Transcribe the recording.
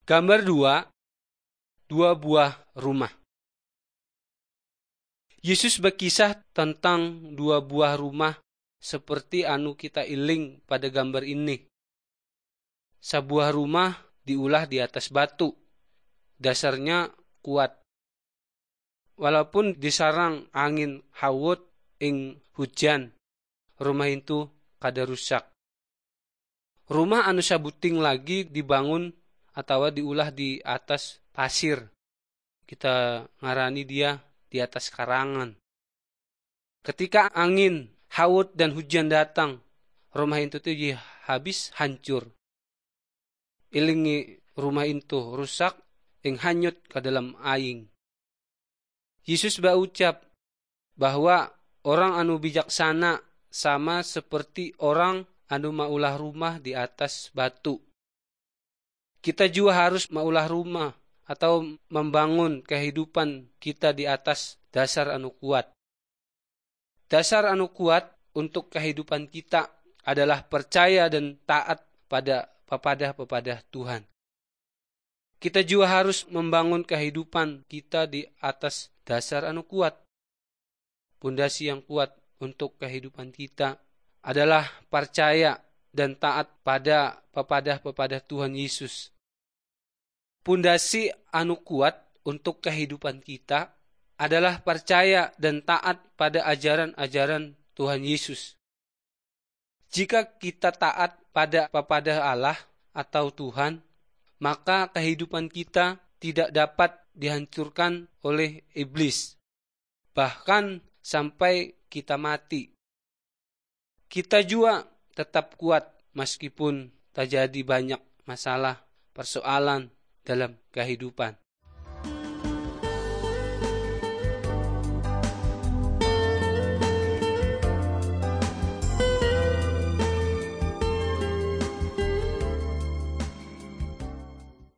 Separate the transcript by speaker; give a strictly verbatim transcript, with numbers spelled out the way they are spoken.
Speaker 1: Gambar dua, dua buah rumah. Yesus berkisah tentang dua buah rumah seperti anu kita iling pada gambar ini. Sebuah rumah diulah di atas batu, dasarnya kuat. Walaupun disarang angin hawut ing hujan, rumah itu kada rusak. Rumah anu sabuting lagi dibangun atau diulah di atas pasir. Kita ngarani dia di atas karangan. Ketika angin, hawut dan hujan datang, rumah itu tuh habis hancur. Ilingi rumah itu rusak, ing hanyut ke dalam aing. Yesus berucap bahwa orang anu bijaksana sama seperti orang anu maulah rumah di atas batu. Kita juga harus maulah rumah atau membangun kehidupan kita di atas dasar anu kuat. Dasar anu kuat untuk kehidupan kita adalah percaya dan taat pada pepadah-pepadah Tuhan. Kita juga harus membangun kehidupan kita di atas dasar anu kuat. Pondasi yang kuat untuk kehidupan kita adalah percaya dan taat pada pepadah-pepadah Tuhan Yesus. Pondasi anu kuat untuk kehidupan kita adalah percaya dan taat pada ajaran-ajaran Tuhan Yesus. Jika kita taat pada pepadah Allah atau Tuhan, maka kehidupan kita tidak dapat dihancurkan oleh iblis, bahkan sampai kita mati. Kita juga tetap kuat meskipun terjadi banyak masalah, persoalan dalam kehidupan.